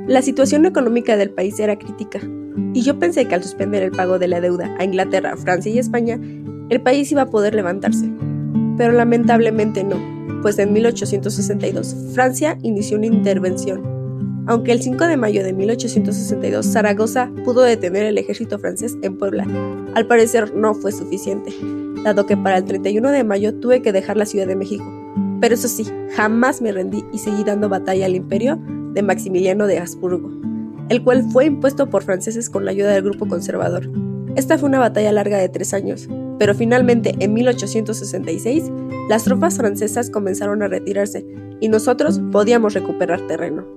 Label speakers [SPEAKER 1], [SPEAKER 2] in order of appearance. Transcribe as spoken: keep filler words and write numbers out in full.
[SPEAKER 1] La situación económica del país era crítica, y yo pensé que al suspender el pago de la deuda a Inglaterra, Francia y España, el país iba a poder levantarse. Pero lamentablemente no, pues en mil ochocientos sesenta y dos Francia inició una intervención. Aunque el cinco de mayo de mil ochocientos sesenta y dos Zaragoza pudo detener el ejército francés en Puebla, al parecer no fue suficiente, dado que para el treinta y uno de mayo tuve que dejar la Ciudad de México. Pero eso sí, jamás me rendí y seguí dando batalla al imperio de Maximiliano de Habsburgo, el cual fue impuesto por franceses con la ayuda del grupo conservador. Esta fue una batalla larga de tres años, pero finalmente en mil ochocientos sesenta y seis las tropas francesas comenzaron a retirarse y nosotros podíamos recuperar terreno.